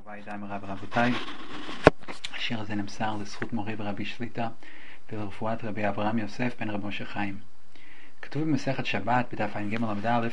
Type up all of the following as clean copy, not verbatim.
אהובה ידיים רבותיי, השיר הזה נמסר לזכות מורי ורבי שליטה ולרפואת רבי אברהם יוסף בן רב משה חיים. כתוב במסכת שבת בדף ע"ג עמוד א',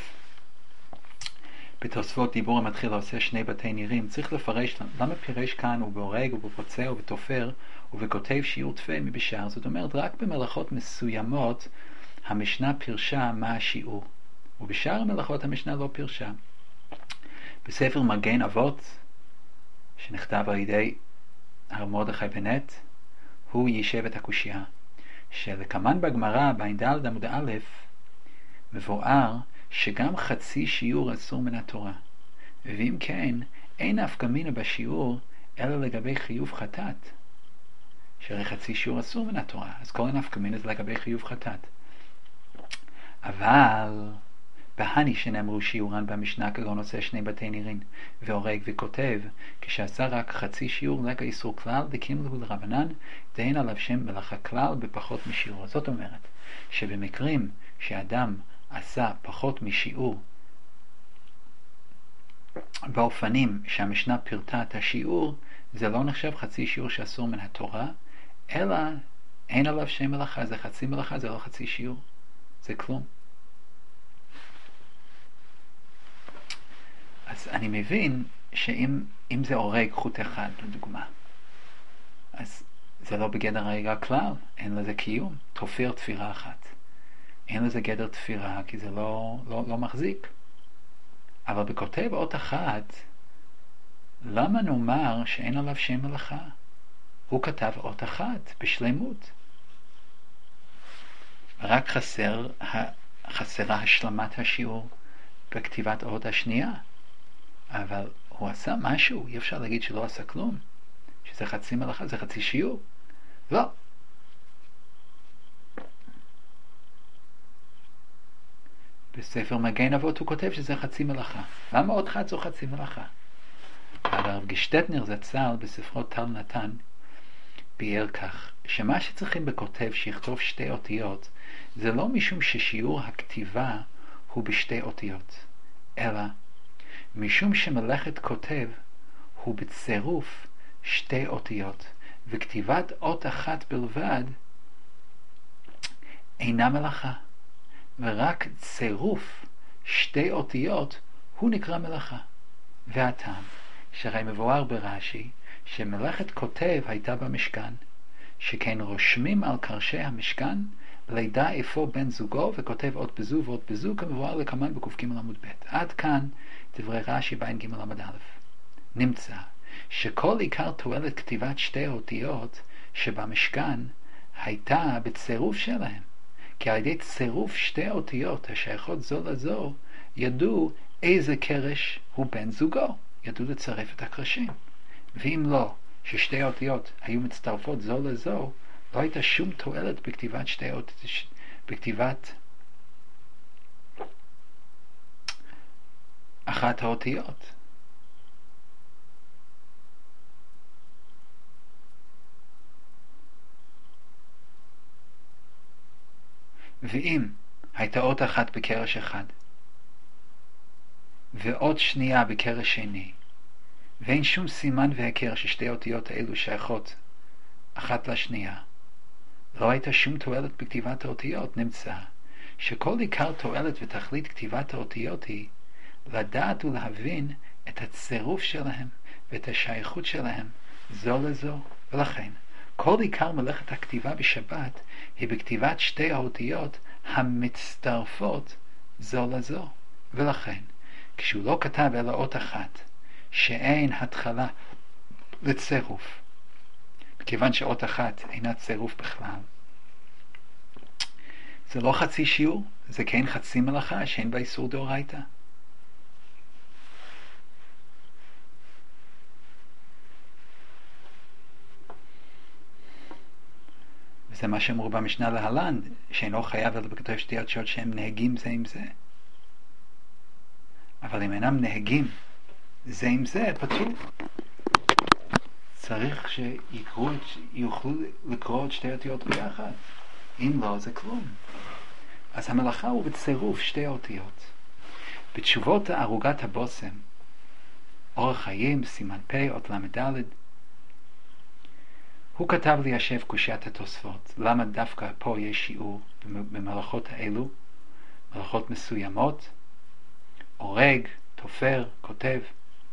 בתוספות דיבור המתחיל עושה שני בתי נירים. צריך לפרש למה פירש כאן ובהורג ובפוצע ובתופר ובכותב שיעור תפה מבשאר. זאת אומרת, רק במלאכות מסוימות המשנה פירשה מה השיעור, ובשאר המלאכות המשנה לא פירשה. בספר מגן אבות שנכתב על ידי הרב מרדכי בנט, הוא יישב את הקושייה שלכמן בגמרא בע"ד עמוד א' מבואר שגם חצי שיעור אסור מן התורה, ואם כן אין נפקא מינה בשיעור אלא לגבי חיוב חטאת, שהרי חצי שיעור אסור מן התורה, אז כל נפקא מינה זה לגבי חיוב חטאת. אבל בהני שנאמרו שיעורן במשנה כגון עושה שני בתי נירין והורג וכותב, כשעשה רק חצי שיעור לגע איסור כלל דקים לו לרבנן דהן עליו שם מלאכה כלל בפחות משיעור. זאת אומרת שבמקרים שאדם עשה פחות משיעור באופנים שהמשנה פירטה את השיעור, זה לא נחשב חצי שיעור שאסור מן התורה, אלא אין עליו שם מלאכה, זה חצי מלאכה, זה לא חצי שיעור, זה כלום. אז אני מבין שאם זה הורג חוט אחד לדוגמה, אז זה לא בגדר הריגה כלל, אין לזה קיום. תופר תפירה אחת, אין לזה גדר תפירה כי זה לא מחזיק. אבל בכותב אות אחת, למה נאמר שאין עליו שם מלאכה? הוא כתב אות אחת בשלמות, רק חסרה השלמת השיעור בכתיבת אות השנייה. אבל הוא עשה משהו, אי אפשר להגיד שלא עשה כלום, שזה חצי מלאכה, זה חצי שיעור. לא. בספר מגן אבות הוא כותב שזה חצי מלאכה. למה עוד חד זו חצי מלאכה? הרב גשטטנר זצ"ל בספרו טל נתן ביאר כך, שמה שצריכים בכותב שיכתוב שתי אותיות, זה לא משום ששיעור הכתיבה הוא בשתי אותיות, אלא משום שמלאכת כותב הוא בצירוף שתי אותיות, וכתיבת אות אחת בלבד אינה מלאכה, ורק צירוף שתי אותיות הוא נקרא מלאכה. והטעם שהרי מבואר ברש"י שמלאכת כותב הייתה במשכן, שכן רושמים על קרשי המשכן לידע איפה בן זוגו, וכותב אות בזו ואות בזו, כמבואר לכמן בק"ג עמוד ב'. עד כאן דברי רש"י בע"ג עמוד א'. נמצא שכל עיקר תועלת כתיבת שתי אותיות שבמשכן הייתה בצירוף שלהם, כי על ידי צירוף שתי אותיות השייכות זו לזו ידעו איזה קרש הוא בן זוגו, ידעו לצרף את הקרשים. ואם לא, ששתי אותיות היו מצטרפות זו לזו, לא הייתה שום תועלת בכתיבת שתי אותיות, בכתיבת אחת האותיות. ואם הייתה אות אחת בקרש אחד ואות שנייה בקרש שני, ואין שום סימן והכר ששתי אותיות האלו שייכות אחת לשנייה, לא הייתה שום תועלת בכתיבת האותיות. נמצא שכל עיקר תועלת ותכלית כתיבת האותיות היא לדעת ולהבין את הצירוף שלהם ואת השייכות שלהם זו לזו, ולכן כל עיקר מלאכת הכתיבה בשבת היא בכתיבת שתי האותיות המצטרפות זו לזו. ולכן כשהוא לא כתב אלא אות אחת שאין התחלה לצירוף, מכיוון שאות אחת אינה צירוף בכלל, זה לא חצי שיעור, זה כן חצי מלאכה שאין בה איסור דאורייתא. וזה מה שאמרו במשנה להלן, שאינו חייב אלא בכתוב שתי אותיות שהם נהגים זה עם זה. אבל אם אינם נהגים זה עם זה, פטור. צריך שיוכלו לקרוא את שתי אותיות ביחד. אם לא, זה כלום. אז המלאכה הוא בצירוף שתי אותיות. בתשובות ערוגת הבושם אורח חיים, סימן פ', אות למד. הוא כתב ליישב קושיית התוספות. למה דווקא פה יש שיעור במלאכות האלו, מלאכות מסוימות, הורג, תופר, כותב.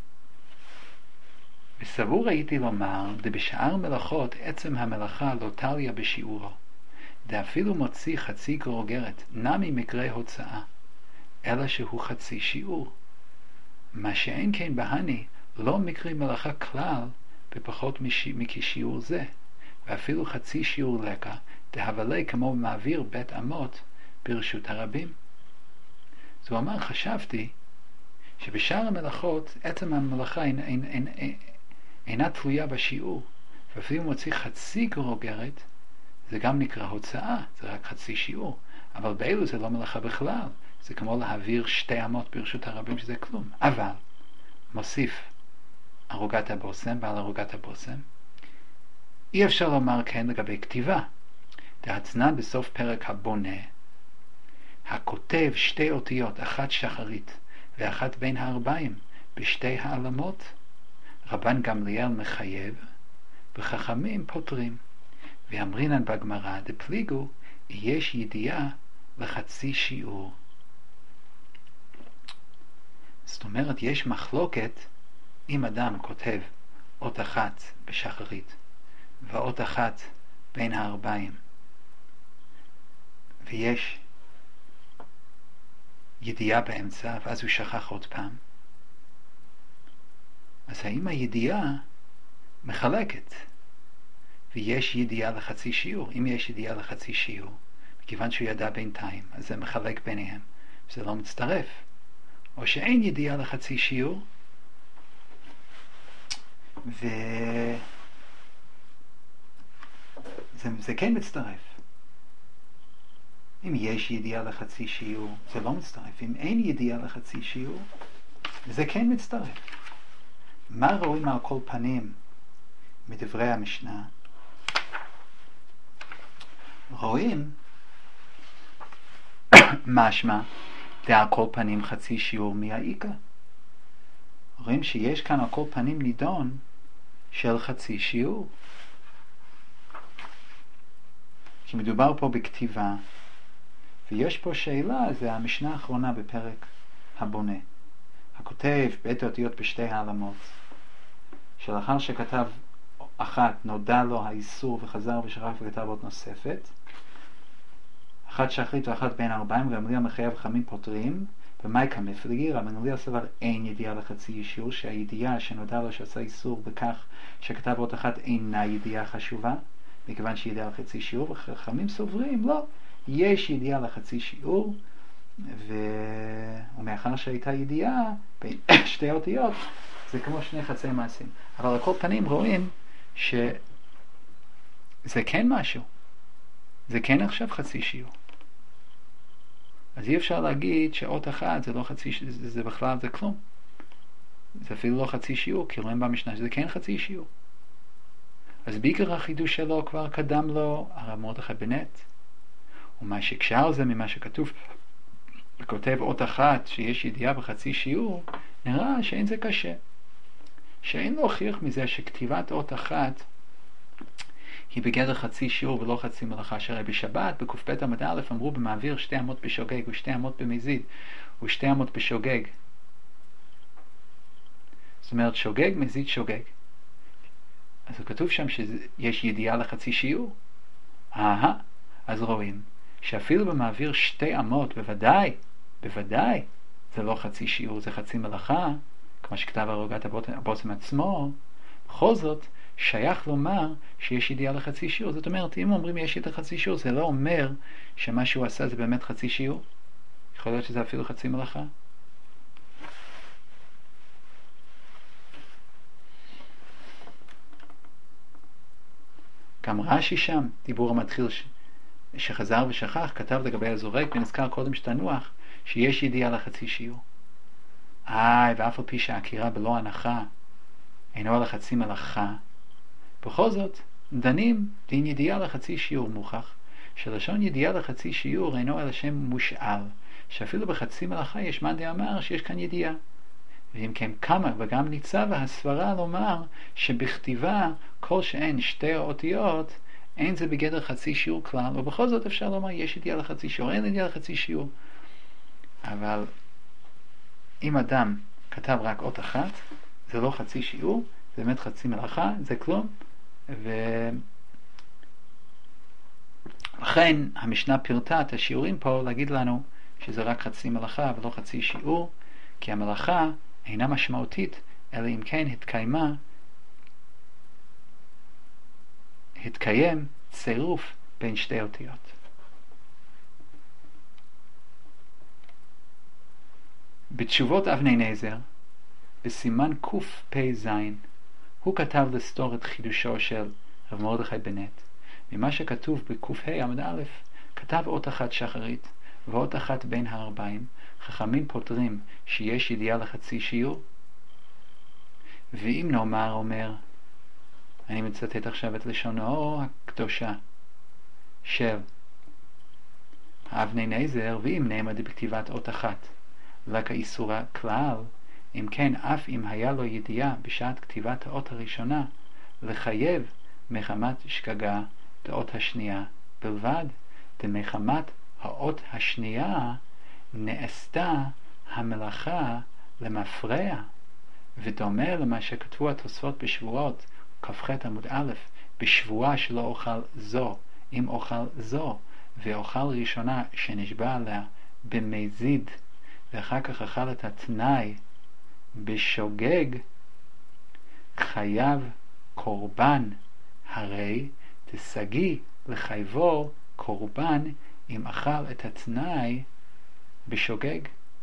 וסבור הייתי לומר, דבשאר מלאכות עצם המלאכה לא תליה בשיעורו, דאפילו מוציא חצי גרוגרת, נמי מקרה הוצאה, אלא שהוא חצי שיעור. מה שאין כן בהני, לא מקרי מלאכה כלל בפחות מכשיעור זה, ואפילו חצי שיעור לקה, דהבלי כמו מעביר בית אמות ברשות הרבים. אז הוא אמר, חשבתי שבשאר המלאכות עצם המלאכה אינה תלויה בשיעור, ואפילו מוציא חצי גרוגרת, זה גם נקרא הוצאה, זה רק חצי שיעור, אבל באלו זה לא מלאכה בכלל, זה כמו להעביר 2 אמות ברשות הרבים, שזה כלום. אבל מוסיף ערוגת הבושם, בעל ערוגת הבושם, אי אפשר לומר כן לגבי כתיבה. דהצנן בסוף פרק הבונה, הכותב 2 אותיות, אחת שחרית ואחת בין הארבעים, בשתי העלמות, רבן גמליאל מחייב, וחכמים פותרים. ואמרינן בגמרא, דפליגו, יש ידיעה לחצי שיעור. זאת אומרת, יש מחלוקת אם אדם כותב אות אחת בשחרית ואות אחת בין הארבעים, ויש ידיעה באמצע, ואז הוא שכח עוד פעם. אז האם הידיעה מחלקת, ויש ידיעה לחצי שיעור? אם יש ידיעה לחצי שיעור, מכיוון שהוא ידע בינתיים, אז זה מחלק ביניהם, זה לא מצטרף. או שאין ידיעה לחצי שיעור, וזה כן מצטרף. אם יש ידיעה לחצי שיעור, זה לא מצטרף. אם אין ידיעה לחצי שיעור, זה כן מצטרף. מה רואים על כל פנים מדברי המשנה? רואים משמע על כל פנים חצי שיעור מהעיקר. רואים שיש כאן על כל פנים נידון של חצי שיעור. כי מדובר פה בכתיבה, ויש פה שאלה, זה המשנה האחרונה בפרק הבונה. הכותב בית האותיות בשתי העלמות, שלאחר שכתב אחת נודע לו האיסור וחזר ושכח וכתב עוד נוספת, אחת שחרית ואחת בין הארבעים, גמליאל מחייב וחכמים פותרים. במאי מפליגי, רבן גמליאל סבר אין ידיעה לחצי שיעור, שהידיעה שנודע לו שעשה איסור בכך שכתב עוד אחת אינה ידיעה חשובה, מכיוון שידיעה לחצי שיעור, וחכמים סוברים לא, יש ידיעה לחצי שיעור, ומאחר שהייתה ידיעה בין 2 אותיות, זה כמו 2 חצי מעשים. אבל על כל פנים רואים שזה כן משהו, זה כן עכשיו חצי שיעור. אז אי אפשר להגיד שאות אחת זה לא חצי, זה בכלל זה כלום. זה אפילו לא חצי שיעור, כי רואים במשנה שזה כן חצי שיעור. אז בעיקר החידוש שלו כבר קדם לו הרב מרדכי בנט, ומה שקשר זה ממה שכתוב וכותב אות אחת שיש ידיעה בחצי שיעור, נראה שאין זה קשה, שאין להוכיח מזה שכתיבת אות אחת היא בגדר חצי שיעור ולא חצי מלאכה. שהרי בשבת בק"ב עמוד א' אמרו במעביר 2 אמות בשוגג ו2 אמות במזיד ו2 אמות בשוגג. זאת אומרת שוגג מזיד שוגג, אז כתוב שם שיש ידיעה לחצי שיעור. אז רואים שאפילו במעביר 2 אמות בוודאי זה לא חצי שיעור, זה חצי מלאכה, כמו שכתב ערוגת הבושם עצמו. בכל זאת שייך לומר שיש ידיעה לחצי שיעור. זאת אומרת, אם אומרים יש ידיעה לחצי שיעור, זה לא אומר שמה שהוא עשה זה באמת חצי שיעור. יכול להיות שזה אפילו חצי מלאכה. גם רש"י שם, דיבור המתחיל שחזר ושכח, כתב לגבי הזורק ונזכר קודם שתנוח שיש ידיעה לחצי שיעור. ואף על פי שהעקירה בלא הנחה אינו על החצי מלאכה, בכל זאת דנים דין ידיעה לחצי שיעור. מוכח שלשון ידיעה לחצי שיעור אינו על השם מושאל, שאפילו בחצי מלאכה יש מאן דאמר שיש כאן ידיעה, ואם כן כמה, וגם ניצבה הסברה לומר שבכתיבה כל שאין שתי האותיות אין זה בגדר חצי שיעור כלל, ובכל זאת אפשר לומר יש ידיעה לחצי שיעור, אין ידיעה לחצי שיעור. אבל אם אדם כתב רק אות אחת, זה לא חצי שיעור, זה באמת חצי מלאכה, זה כלום. ולכן המשנה פירטה את השיעורים פה להגיד לנו שזה רק חצי מלאכה ולא חצי שיעור, כי המלאכה אינה משמעותית, אלא אם כן התקיים צירוף בין שתי אותיות. בתשובות אבני נזר, בסימן קפ"ז, הוא כתב לסתור את חידושו של רב מרדכי בנט. ממה שכתוב בק"ה עמוד א', כתב אות אחת שחרית ואות אחת בין הארבעים. חכמים פותרים שיש ידיעה לחצי שיעור. ואם נאמר אומר, אני מצטט עכשיו את לשונו הקדושה של אבני נזר, ואם נעמד בכתיבת אות אחת רק האיסורה כלל, אם כן אף אם היה לו ידיעה בשעת כתיבת האות הראשונה, לחייב מחמת שגגה את האות השנייה בלבד, ומחמת האות השנייה נעשתה המלאכה למפרע, ודומה למה שכתבו התוספות בשבועות כ"ח עמוד א', בשבועה שלא אוכל זו אם אוכל זו, ואוכל ראשונה שנשבע עליה במזיד ואחר כך אכל את התנאי בשוגג, חייב קורבן, הרי תסגי לחייבו קורבן אם אכל את התנאי בשוגג.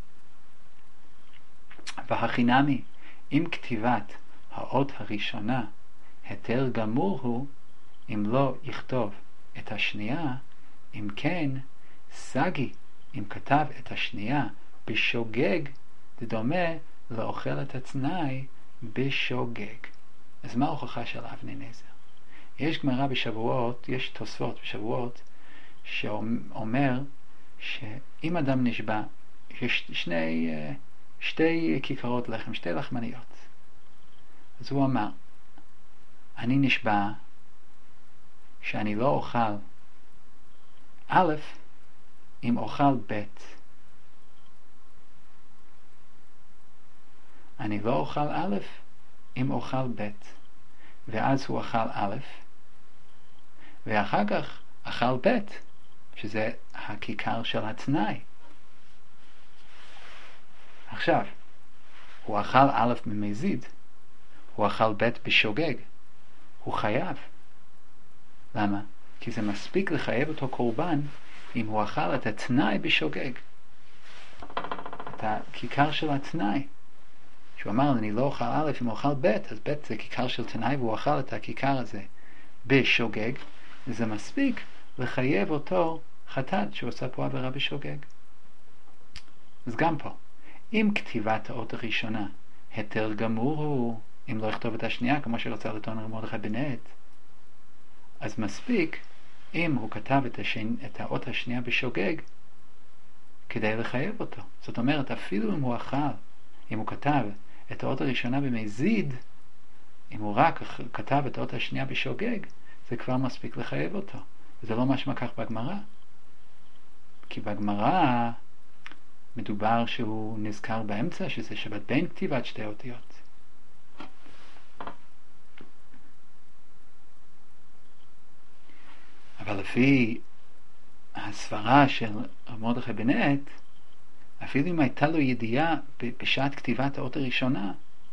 והחינמי, אם כתיבת האות הראשונה היתר גמור הוא, אם לא יכתוב את השנייה, אם כן סגי, אם כתב את השנייה בשוגג, זה דומה לאוכל את התנאי בשוגג. אז מה ההוכחה של אבני נזר? יש גמרא בשבועות, יש תוספות בשבועות שאומר שאם אדם נשבע, יש שתי כיכרות לחם, שתי לחמניות, אז הוא אמר, אני נשבע שאני לא אוכל א' אם אוכל ב'. אני לא אוכל א' אם אוכל ב'. ואז הוא אכל א', ואחר כך אכל ב', שזה הכיכר של התנאי. עכשיו, הוא אכל א' במזיד, הוא אכל ב' בשוגג, הוא חייב. למה? כי זה מספיק לחייב אותו קורבן אם הוא אכל את התנאי בשוגג, את הכיכר של התנאי. שהוא אמר, אני לא אוכל א' אם אוכל ב', אז ב' זה כיכר של תנאי, והוא אכל את הכיכר הזה בשוגג, וזה מספיק לחייב אותו חטאת שהוא עושה פה עבירה בשוגג. אז גם פה, אם כתיבת האות הראשונה היתר גמור הוא, אם לא יכתוב את השנייה, כמו שרצה לטעון רב מרדכי בנט, אז מספיק אם הוא כתב את האות השנייה בשוגג כדי לחייב אותו. זאת אומרת, אפילו אם הוא כתב את האות הראשונה במזיד, אם הוא רק כתב את האות השנייה בשוגג, זה כבר מספיק לחייב אותו. וזה לא משמע כך בגמרא. כי בגמרא מדובר שהוא נזכר באמצע, שזה שבת בין כתיבת שתי אותיות. אבל לפי הסברה של רב מרדכי בנט, אפילו אם הייתה לו ידיעה בשעת כתיבת האות הראשונה,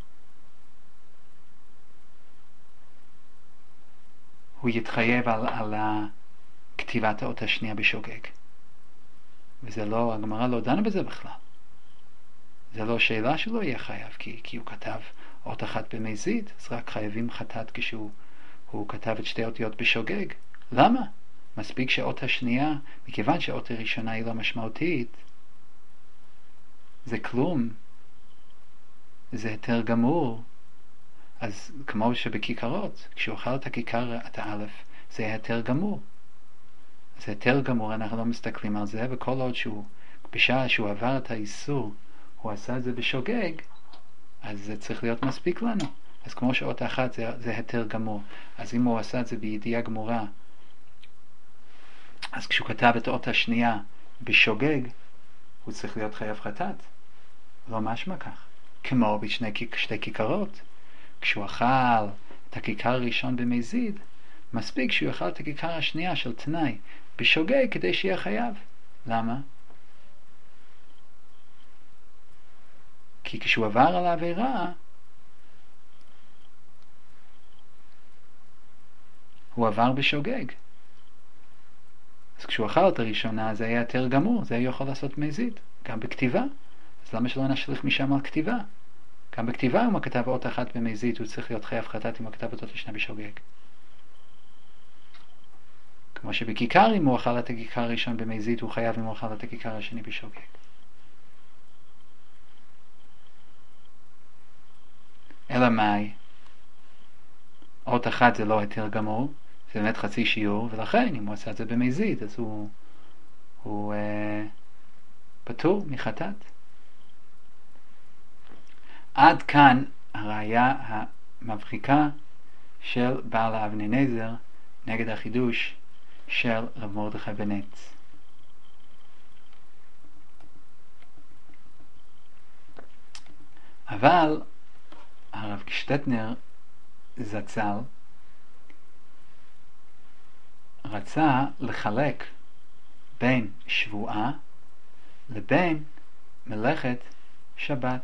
הוא יתחייב על כתיבת האות השנייה בשוגג. וזה לא, הגמרא לא דנה בזה בכלל. זה לא שאלה שלא יהיה חייב, כי הוא כתב אות אחת במזיד, אז רק חייבים חטאת כשהוא כתב את שתי אותיות בשוגג. למה? מספיק שאות השנייה, מכיוון שאות הראשונה היא לא משמעותית, זה כלום, זה היתר גמור. אז כמו שבכיכרות, כשהוא אכל את הכיכר, את האלף, זה היתר גמור. זה היתר גמור, אנחנו לא מסתכלים על זה, וכל עוד בשעה שהוא עבר את האיסור, הוא עשה את זה בשוגג, אז זה צריך להיות מספיק לנו. אז כמו שאות אחת זה היתר גמור, אז אם הוא עשה את זה בידיעה גמורה, אז כשהוא כתב את האות השנייה בשוגג, הוא צריך להיות חייב חטאת. לא משמע כך. כמו בשתי כיכרות. כשהוא אכל את הכיכר הראשון במזיד, מספיק שהוא אכל את הכיכר השנייה של תנאי בשוגג כדי שיהיה חייב. למה? כי כשהוא עבר על העבירה, הוא עבר בשוגג. אז כשהוא אכל את הראשונה, זה היה יותר גמור, זה היה יכול לעשות מזיד, גם בכתיבה. אז למה שלא נשליך משם על כתיבה? גם בכתיבה, אם הוא כתב אות אחת במזיד, הוא צריך להיות חייב חטאת אם הוא כתב אות השנייה בשוגג. כמו שבכיכר, אם הוא אכל את הכיכר הראשון במזיד, הוא חייב אם הוא אכל את הכיכר השני בשוגג. אלא מאי? אות אחת זה לא היתר גמור, זה באמת חצי שיעור, ולכן אם הוא עשה את זה במזיד, אז הוא פטור מחטאת. עד כאן הראיה המבריקה של בעל אבני נזר נגד החידוש של רב מרדכי בנץ. אבל הרב שטטנר זצ"ל רצה לחלק בין שבועה לבין מלאכת שבת.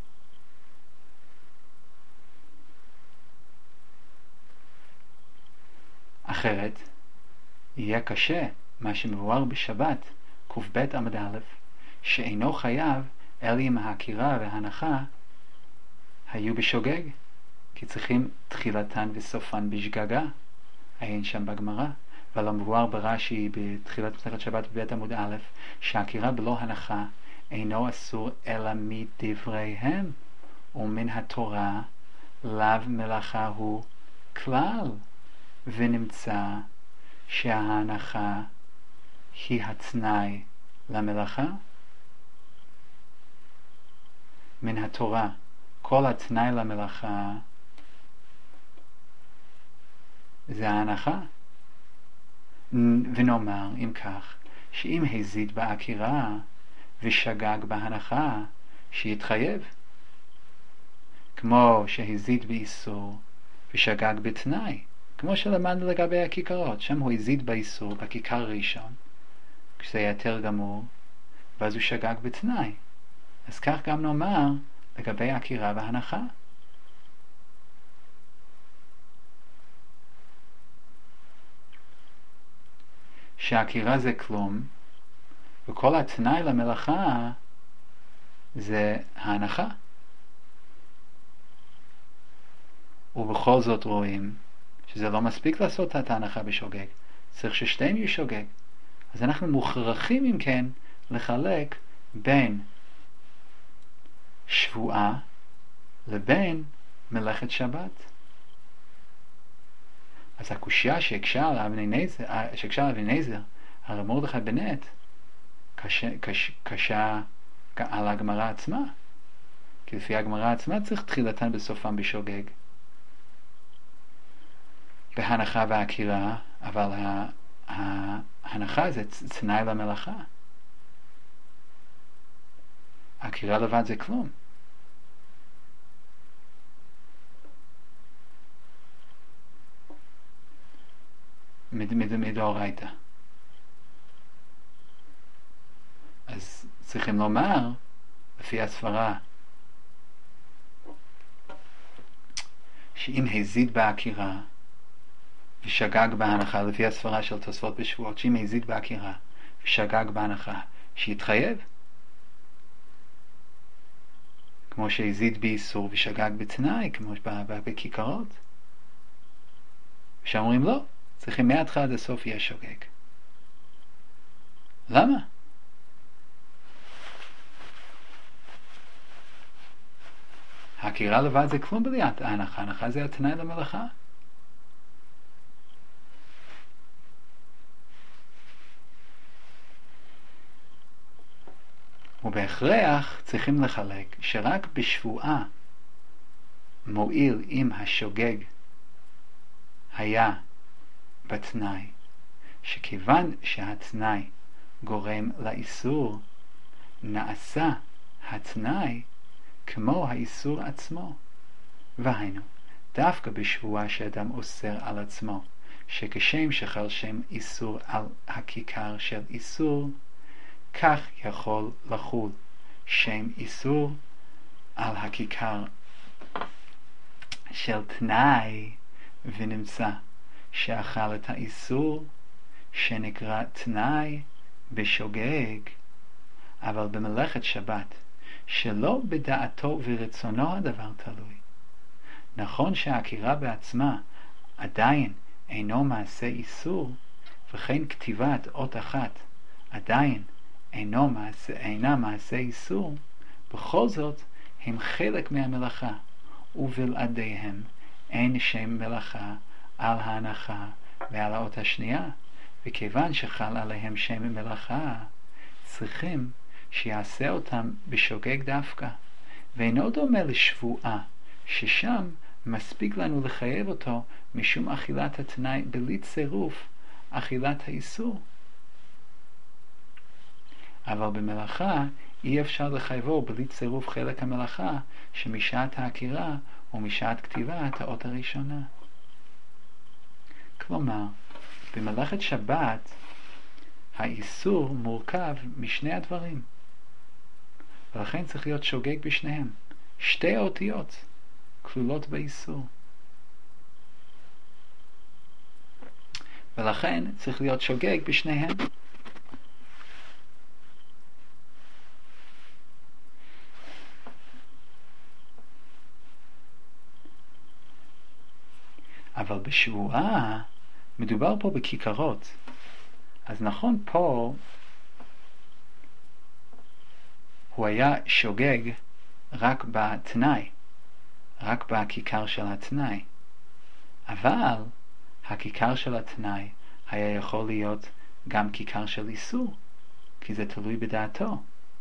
אחרת יהיה קשה מה שמבואר בשבת ק"ב עמוד א', שאינו חייב אלא אם ההכירה וההנחה היו בשוגג, כי צריכים תחילתן וסופן בשגגה, אין שם בגמרא. אבל המבואר ברש"י בתחילת מסכת שבת בבית עמוד א', שהכירה בלא הנחה אינו אסור אלא מדבריהם, ומן התורה לאו מלאכה הוא כלל, ונמצא שההנחה היא התנאי למלאכה. מן התורה כל התנאי למלאכה זה ההנחה. ונאמר אם כך, שאם הזיד בהכירה ושגג בהנחה, שיתחייב, כמו שהזיד באיסור ושגג בתנאי, כמו שלמדנו לגבי הכיכרות. שם הוא הזיד באיסור בכיכר הראשון, כשזה היה יותר גמור, ואז הוא שגג בתנאי. אז כך גם נאמר לגבי הכירה והנחה. שהכירה זה כלום, וכל התנאי למלאכה זה ההנחה. ובכל זאת רואים שזה לא מספיק לעשות את ההנחה בשוגג, צריך ששתיהם יהיו שוגג. אז אנחנו מוכרחים אם כן לחלק בין שבועה לבין מלאכת שבת. אז הקושיה שהקשה על אבני נזר, הרב מרדכי בנץ, קשה על הגמרא עצמה, כי לפי הגמרא עצמה צריך תחילתן בסופן בשוגג, בהנחה והכירה, אבל ההנחה זה תנאי למלאכה. הכירה לבד זה כלום. מדאורייתא. אז צריכים לומר, לפי הסברה, שאם הזיד בהכירה ושגג בהנחה, לפי הסברה של תוספות בשבועות, שאם הזיד בהכירה ושגג בהנחה, שיתחייב, כמו שהזיד באיסור ושגג בתנאי, כמו בכיכרות. ושאומרים לא, צריכים מההתחלה עד הסוף יהיה שוגג. למה? הכירה לבד זה כלום בלי ההנחה. ההנחה זה התנאי למלאכה. ובהכרח צריכים לחלק שרק בשבועה מועיל אם השוגג היה בתנאי, שכיוון שהתנאי גורם לאיסור, נעשה התנאי כמו האיסור עצמו. והיינו, דווקא בשבועה שאדם אוסר על עצמו, שכשם שחל שם איסור על הכיכר של איסור, כך יכול לחול שם איסור על הכיכר של תנאי, ונמצא שאכל את האיסור שנקרא תנאי בשוגג. אבל במלאכת שבת, שלא בדעתו ורצונו הדבר תלוי, נכון שהעקירה בעצמה עדיין אינו מעשה איסור, וכן כתיבת אות אחת עדיין אינה מעשה איסור, בכל זאת הם חלק מהמלאכה, ובלעדיהם אין שם מלאכה על ההנחה ועל האות השנייה, וכיוון שחל עליהם שם מלאכה, צריכים שיעשה אותם בשוגג דווקא, ואינו דומה לשבועה, ששם מספיק לנו לחייב אותו משום אכילת התנאי בלי צירוף אכילת האיסור. אבל במלאכה אי אפשר לחייבו בלי צירוף חלק המלאכה שמשעת העקירה ומשעת כתיבת האות הראשונה. כלומר, במלאכת שבת האיסור מורכב משני הדברים, ולכן צריך להיות שוגג בשניהם. שתי האותיות כלולות באיסור, ולכן צריך להיות שוגג בשניהם. אבל בשבועה מדובר פה בכיכרות, אז נכון פה הוא היה שוגג רק בתנאי, רק בכיכר של התנאי, אבל הכיכר של התנאי היה יכול להיות גם כיכר של איסור, כי זה תלוי בדעתו.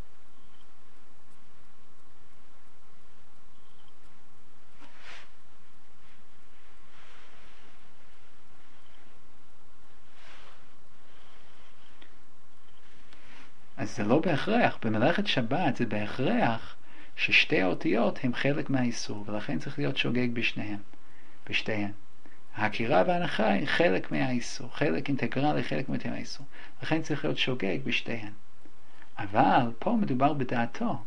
אז זה לא בהכרח, במלאכת שבת זה בהכרח ששתי האותיות הם חלק מהאיסור, ולכן צריך להיות שוגג בשתיהן. העקירה וההנחה היא חלק מהאיסור, חלק אינטגרלי, חלק מהאיסור, לכן צריך להיות שוגג בשתיהן. אבל פה מדובר בדעתו,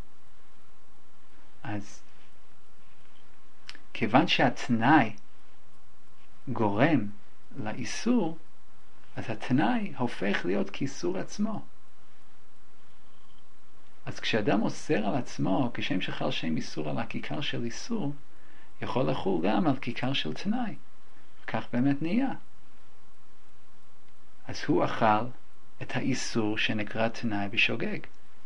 אז כיוון שהתנאי גורם לאיסור, אז התנאי הופך להיות כאיסור עצמו. אז כשאדם אוסר על עצמו, כשם שחל שם איסור על הכיכר של איסור, יכול לחול גם על כיכר של תנאי. כך באמת נהיה. אז הוא אכל את האיסור שנקרא תנאי בשוגג.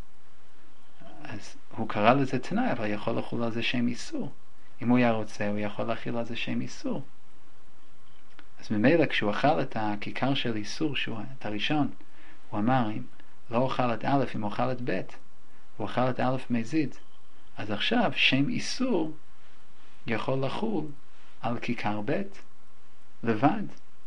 אז הוא קרא לזה תנאי, אבל יכול לחול על זה שם איסור. אם הוא היה רוצה, הוא יכול להכיל על זה שם איסור. אז ממילא כשהוא אכל את הכיכר של איסור, את הראשון, הוא אמר, אם לא אוכל את א', אם אוכל את ב', הוא אכל את א' מזיד. אז עכשיו שם איסור יכול לחול על כיכר ב' לבד.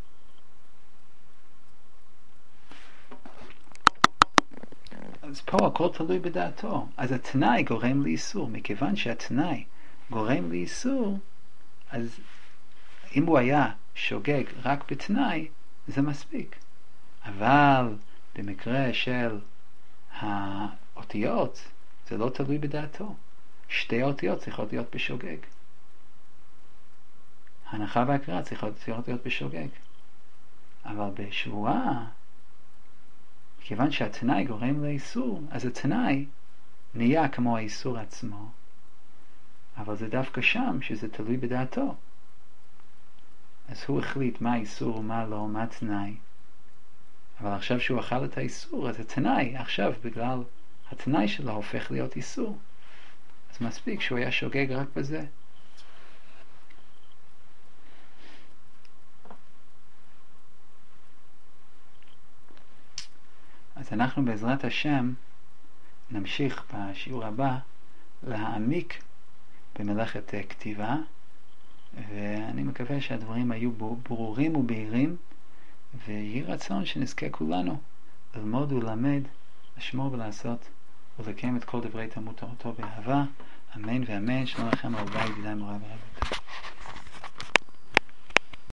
אז פה הכל תלוי בדעתו. אז התנאי גורם לאיסור. מכיוון שהתנאי גורם לאיסור, אז אם הוא היה שוגג רק בתנאי, זה מספיק. אבל במקרה של האותיות, זה לא תלוי בדעתו. שתי האותיות צריכות להיות בשוגג. ההנחה והקריאה צריכות להיות בשוגג. אבל בשבועה, כיוון שהתנאי גורם לאיסור, אז התנאי נהיה כמו האיסור עצמו. אבל זה דווקא שם שזה תלוי בדעתו. אז הוא החליט מה איסור ומה לא, מה תנאי. אבל עכשיו שהוא אכל את האיסור, אז התנאי עכשיו בגלל התנאי שלו הופך להיות איסור. אז מספיק שהוא היה שוגג רק בזה. אז אנחנו בעזרת השם נמשיך בשיעור הבא להעמיק במלאכת כתיבה ואני מקווה שהדברים היו ברורים ובהירים, ויהי רצון שנזכה כולנו ללמוד וללמד, לשמור ולעשות ולקיים את כל דברי תלמוד תורתו באהבה. אמן ואמן. שלום לכם רבותיי, ידידיי מוריי ורבותיי.